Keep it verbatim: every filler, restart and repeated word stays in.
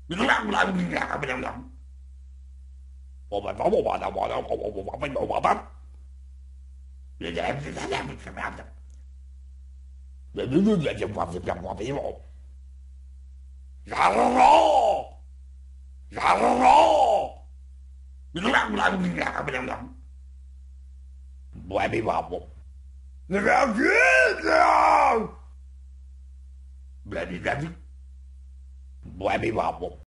我们我我我我我我我我我我们。人家人家人什么样的？人人人人家我我我没有。然后，然后，你让不让你让不让？我还没忘过。你让去啊！来你赶紧，我还没忘过。